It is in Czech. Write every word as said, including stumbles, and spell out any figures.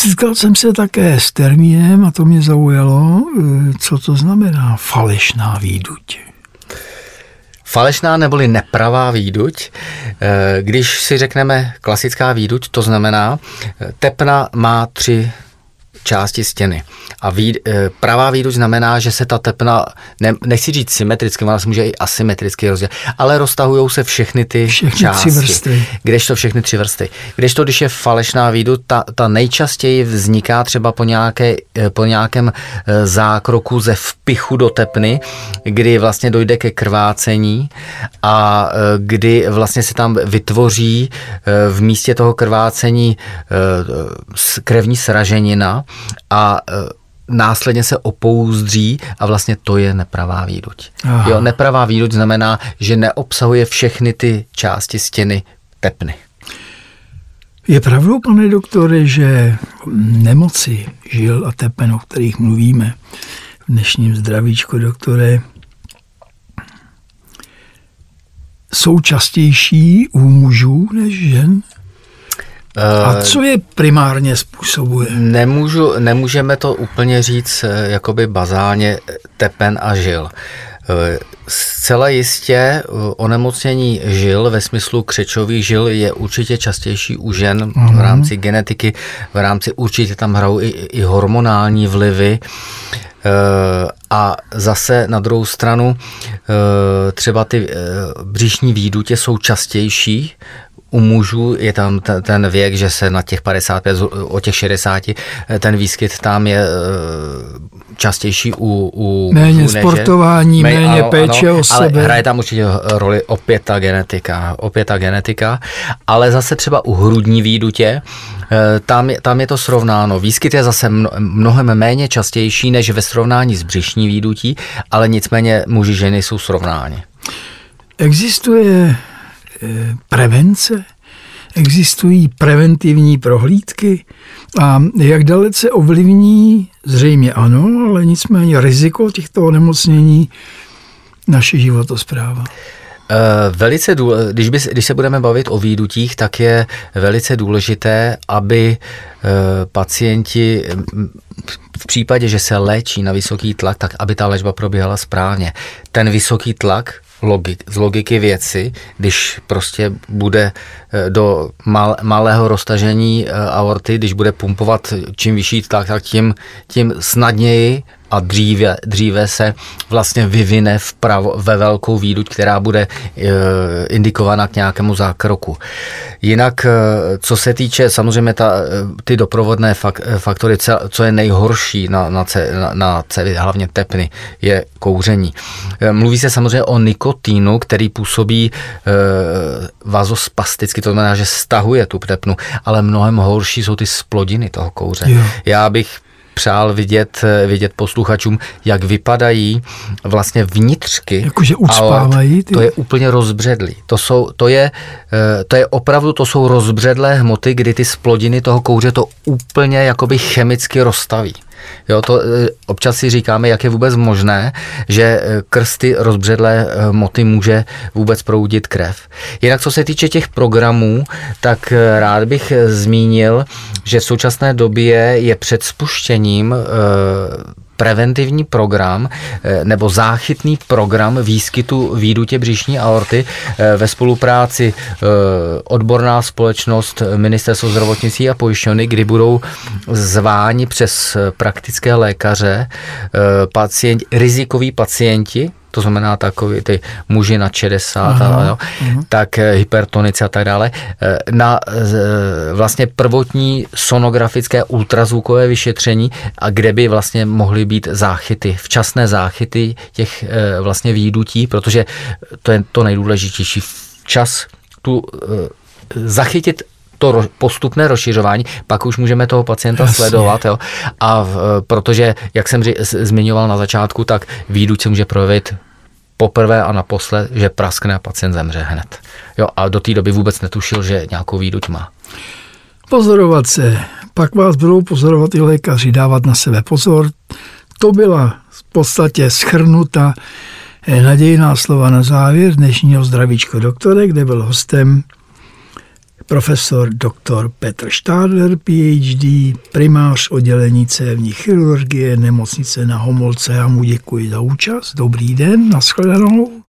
Setkal jsem se také s termínem a to mě zaujalo, co to znamená falešná výduť. Falešná neboli nepravá výduť. Když si řekneme klasická výduť, to znamená, tepna má tři části stěny. A výd, pravá výduť znamená, že se ta tepna, ne, nechci říct symetricky, ona se může i asymetricky rozdělit, ale roztahujou se všechny ty všechny části. Tři vrstvy. Kdežto všechny tři vrstvy. Kdežto, když je falešná výduť, ta, ta nejčastěji vzniká třeba po, nějaké, po nějakém zákroku ze vpichu do tepny, kdy vlastně dojde ke krvácení a kdy vlastně se tam vytvoří v místě toho krvácení krevní sraženina a následně se opouzdří a vlastně to je nepravá výduť. Jo, nepravá výduť znamená, že neobsahuje všechny ty části stěny tepny. Je pravdou, pane doktore, že nemoci žil a tepen, o kterých mluvíme v dnešním zdravíčku, doktore, jsou častější u mužů než žen? A co je primárně způsobuje? Nemůžu, nemůžeme to úplně říct jakoby bazálně tepen a žil. Zcela jistě onemocnění žil ve smyslu křečových žil je určitě častější u žen v rámci genetiky, v rámci určitě tam hrajou i, i hormonální vlivy. A zase na druhou stranu třeba ty břišní výdutě jsou častější. U mužů je tam ten věk, že se na těch padesát pět, o těch šedesáti, ten výskyt tam je častější u, u méně mužů, sportování, než, méně ano, péče ano, o ale sebe. hraje tam určitě roli opět ta genetika, opět ta genetika, ale zase třeba u hrudní výdutě, tam je, tam je to srovnáno. Výskyt je zase mnohem méně častější než ve srovnání s břišní výdutí, ale nicméně muži ženy jsou srovnáni. Existuje prevence? Existují preventivní prohlídky? A jak dalece ovlivní, zřejmě ano, ale nicméně riziko těchto onemocnění naše životospráva? Velice důležité, když, by, když se budeme bavit o výdutích, tak je velice důležité, aby pacienti v případě, že se léčí na vysoký tlak, tak aby ta léčba probíhala správně. Ten vysoký tlak logik, z logiky věci, když prostě bude do mal, malého roztažení aorty, když bude pumpovat čím vyšší tlak, tak tím, tím snadněji a dříve, dříve se vlastně vyvine vpravo, ve velkou výduť, která bude e, indikována k nějakému zákroku. Jinak, co se týče samozřejmě ta, ty doprovodné fak, faktory, co je nejhorší na, na, na, na cévy, hlavně tepny, je kouření. Mluví se samozřejmě o nikotínu, který působí e, vazospasticky, to znamená, že stahuje tu tepnu, ale mnohem horší jsou ty splodiny toho kouře. Jo. Já bych přál vidět, vidět posluchačům, jak vypadají vlastně vnitřky. Jakože ucpávají. To je úplně rozbředlý. To, jsou, to, je, to je opravdu, to jsou rozbředlé hmoty, kdy ty splodiny toho kouře to úplně jakoby chemicky rozstaví. Jo, to občas si říkáme, jak je vůbec možné, že krz ty rozbředlé hmoty může vůbec proudit krev. Jinak co se týče těch programů, tak rád bych zmínil, že v současné době je před spuštěním preventivní program nebo záchytný program výskytu výdutě břišní aorty ve spolupráci odborná společnost, Ministerstvo zdravotnictví a pojišťovny, kdy budou zváni přes praktické lékaře pacienti, rizikoví pacienti, to znamená takový ty muži na šedesát, aha, a, jo, tak hypertonici a tak dále, na vlastně prvotní sonografické ultrazvukové vyšetření, a kde by vlastně mohly být záchyty, včasné záchyty těch vlastně výdutí, protože to je to nejdůležitější, včas tu zachytit to postupné rozšiřování, pak už můžeme toho pacienta Jasně. sledovat. Jo? A v, protože, jak jsem ři, zmiňoval na začátku, tak výduť se může projevit poprvé a naposled, že praskne a pacient zemře hned. Jo? A do té doby vůbec netušil, že nějakou výduť má. Pozorovat se. Pak vás budou pozorovat i lékaři, dávat na sebe pozor. To byla v podstatě shrnuta nadějná slova na závěr dnešního Zdravíčko doktore, kde byl hostem profesor doktor Petr Štádler, P H D, primář oddělení cévní chirurgie, nemocnice Na Homolce. Já mu děkuji za účast. Dobrý den, nashledanou.